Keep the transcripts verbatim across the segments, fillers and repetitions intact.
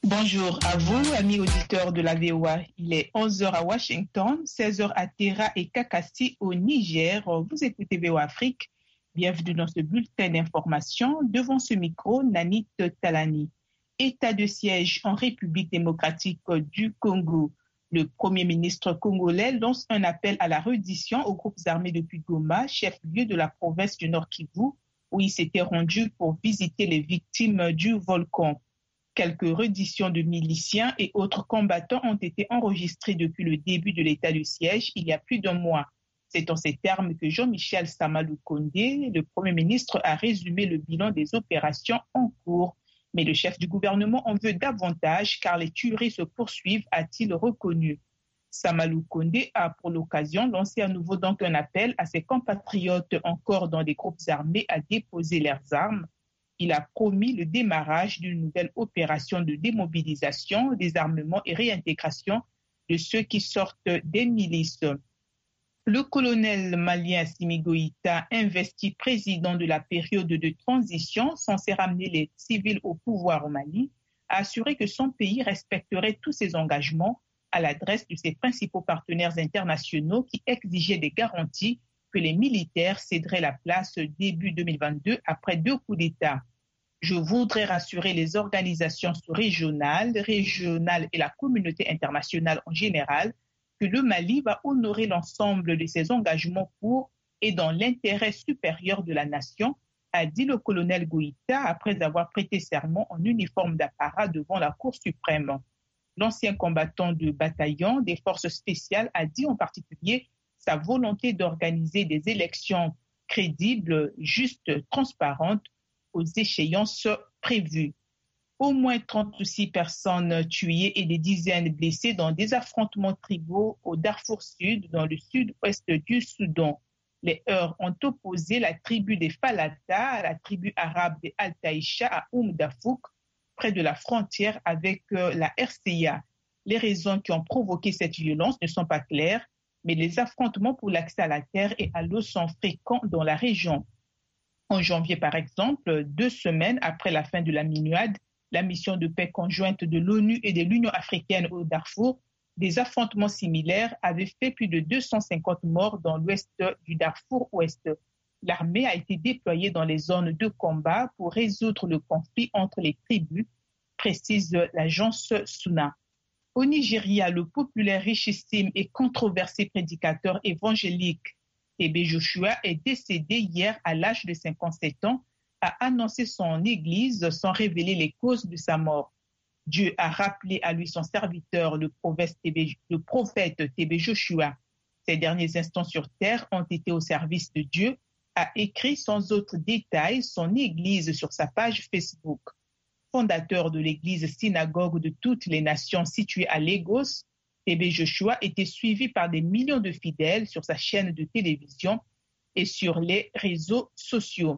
Bonjour à vous, amis auditeurs de la V O A. Il est onze heures à Washington, seize heures à Tera et Kakassi au Niger. Vous écoutez V O A Afrique. Bienvenue dans ce bulletin d'information. Devant ce micro, Nanit Talani. État de siège en République démocratique du Congo. Le Premier ministre congolais lance un appel à la reddition aux groupes armés depuis Goma, chef-lieu de la province du Nord Kivu, où il s'était rendu pour visiter les victimes du volcan. Quelques redditions de miliciens et autres combattants ont été enregistrées depuis le début de l'état de siège il y a plus d'un mois. C'est en ces termes que Jean-Michel Sama-Lukonde, le Premier ministre, a résumé le bilan des opérations en cours. Mais le chef du gouvernement en veut davantage car les tueries se poursuivent, a-t-il reconnu. Sama-Lukonde a pour l'occasion lancé à nouveau donc un appel à ses compatriotes encore dans des groupes armés à déposer leurs armes. Il a promis le démarrage d'une nouvelle opération de démobilisation, désarmement et réintégration de ceux qui sortent des milices. Le colonel malien Assimi Goïta, investi président de la période de transition censé ramener les civils au pouvoir au Mali, a assuré que son pays respecterait tous ses engagements à l'adresse de ses principaux partenaires internationaux qui exigeaient des garanties que les militaires céderaient la place début deux mille vingt-deux après deux coups d'État. Je voudrais rassurer les organisations régionales, régionales et la communauté internationale en général que le Mali va honorer l'ensemble de ses engagements pour et dans l'intérêt supérieur de la nation, a dit le colonel Goïta après avoir prêté serment en uniforme d'apparat devant la Cour suprême. L'ancien combattant de bataillon des forces spéciales a dit en particulier sa volonté d'organiser des élections crédibles, justes, transparentes aux échéances prévues. Au moins trente-six personnes tuées et des dizaines blessées dans des affrontements tribaux au Darfour Sud, dans le sud-ouest du Soudan. Les heurts ont opposé la tribu des Falata à la tribu arabe des Al-Taïcha à Oum Dafouk, près de la frontière avec la R C A. Les raisons qui ont provoqué cette violence ne sont pas claires, mais les affrontements pour l'accès à la terre et à l'eau sont fréquents dans la région. En janvier, par exemple, deux semaines après la fin de la Minuade, la mission de paix conjointe de l'ONU et de l'Union africaine au Darfour, des affrontements similaires avaient fait plus de deux cent cinquante morts dans l'ouest du Darfour ouest. L'armée a été déployée dans les zones de combat pour résoudre le conflit entre les tribus, précise l'agence Suna. Au Nigeria, le populaire, richissime et controversé prédicateur évangélique T B Joshua est décédé hier à l'âge de cinquante-sept ans, a annoncé son église sans révéler les causes de sa mort. Dieu a rappelé à lui son serviteur, le prophète T B, le prophète T B Joshua. Ses derniers instants sur terre ont été au service de Dieu, a écrit sans autre détail son église sur sa page Facebook. Fondateur de l'église synagogue de toutes les nations située à Lagos, T B Joshua était suivi par des millions de fidèles sur sa chaîne de télévision et sur les réseaux sociaux.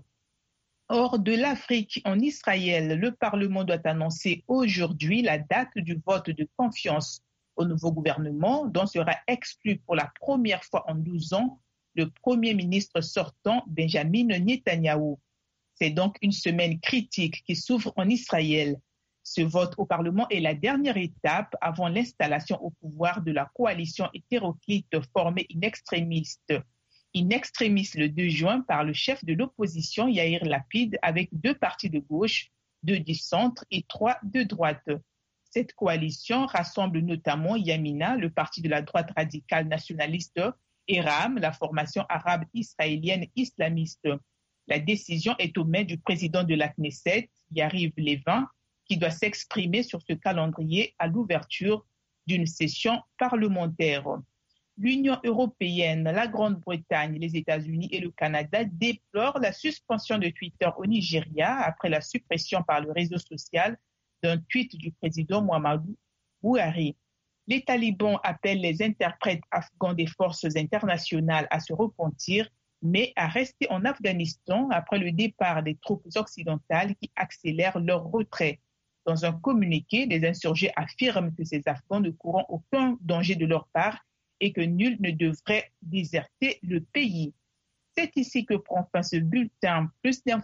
Hors de l'Afrique, en Israël, le Parlement doit annoncer aujourd'hui la date du vote de confiance au nouveau gouvernement, dont sera exclu pour la première fois en douze ans le Premier ministre sortant Benjamin Netanyahou. C'est donc une semaine critique qui s'ouvre en Israël. Ce vote au Parlement est la dernière étape avant l'installation au pouvoir de la coalition hétéroclite formée in extremis, in extremis le deux juin par le chef de l'opposition Yair Lapid avec deux partis de gauche, deux du centre et trois de droite. Cette coalition rassemble notamment Yamina, le parti de la droite radicale nationaliste, et RAM, la formation arabe israélienne islamiste. La décision est aux mains du président de la Knesset, Yariv Levin, qui doit s'exprimer sur ce calendrier à l'ouverture d'une session parlementaire. L'Union européenne, la Grande-Bretagne, les États-Unis et le Canada déplorent la suspension de Twitter au Nigeria après la suppression par le réseau social d'un tweet du président Muhammadu Buhari. Les talibans appellent les interprètes afghans des forces internationales à se repentir, mais à rester en Afghanistan après le départ des troupes occidentales qui accélèrent leur retrait. Dans un communiqué, les insurgés affirment que ces Afghans ne courront aucun danger de leur part et que nul ne devrait déserter le pays. C'est ici que prend fin ce bulletin. Plus d'informations